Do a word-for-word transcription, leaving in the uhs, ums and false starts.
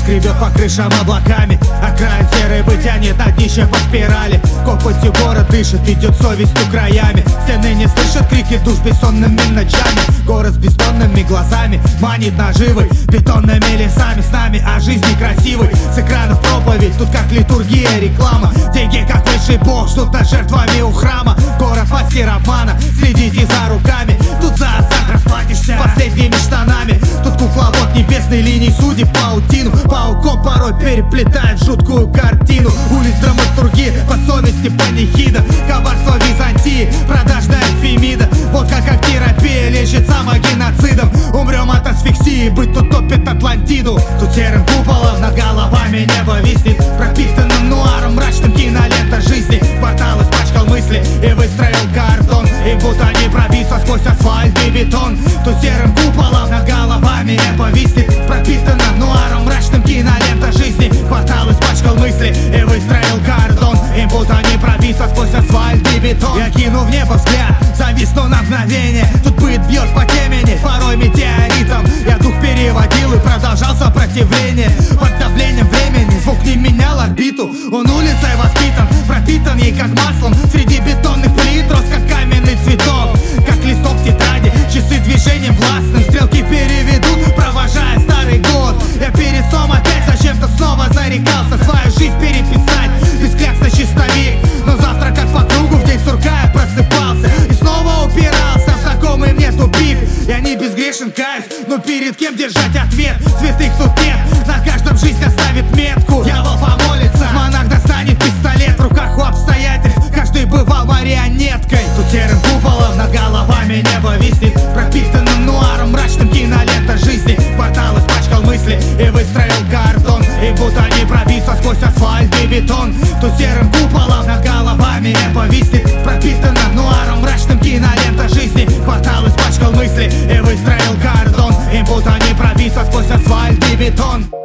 скребет по крышам облаками, окраин серый вытянет на днище по спирали. Копотью город дышит, идет совестью краями. Стены не слышат крики душ бессонными ночами. Город с бездонными глазами манит наживой, бетонными лесами с нами о жизни красивой. С экранов проповедь, тут как литургия, реклама. Деньги как высший бог, ждут нас жертвами у храма. Город мастер обмана, следите за руками. Тут за азарт расплатишься последними штанами. Тут кукловод небесной линии судеб паутину, пауком порой переплетает жуткую картину. Улиц драматургии по совести панихида, коварство Византии, продажная Фемида. Вот как как терапия лечит самогеноцидом. Умрем от асфиксии, быть тут топит Атлантиду. Тут серым куполом над головами небо виснет, пропитанным нуаром мрачным кинолента жизни. Квартал испачкал мысли и выстроил кордон, и будто не пробиться сквозь асфальт и бетон. Тут серым куполом над головами небо виснет, пропитанным нуаром мрачным кинолента жизни. Квартал испачкал мысли и выстроил кордон, и будто не пробиться сквозь асфальт и бетон. Я кину в небо взгляд, зависну на мгновение. Тут быт бьет по темени, порой метеоритом. Я дух переводил и продолжал сопротивление. Под давлением времени звук не менял орбиту. Он улицей воспитан, пропитан ей как маслом. Среди бетонных плит рос как каменный цветок, как листок в тетради, часы движением властным стрелки переведут, провожая старый год. Я перед сном опять зачем-то снова зарекался свою жизнь переписать, без клякс на чистовик. Но завтра как по кругу в день сурка я просыпался и снова упирался в знакомый мне тупик. Я не безгрешен, каюсь, но перед кем держать ответ? Святых тут нет, на каждом жизнь оставит метку. Дьявол помолится, монах достанет пистолет, в руках у обстоятельств каждый бывал марионеткой. Тут серым куполом над головами небо виснет, пропитанным нуаром мрачным кинолента жизни. Квартал испачкал мысли и выстроил кордон, и будто не пробиться сквозь асфальт и бетон. Тут серым куполом над головами небо виснет, пропитанным нуаром мрачным кинолента жизни. Квартал испачкал мысли и выстроил кордон, и будто не пробиться сквозь асфальт и бетон.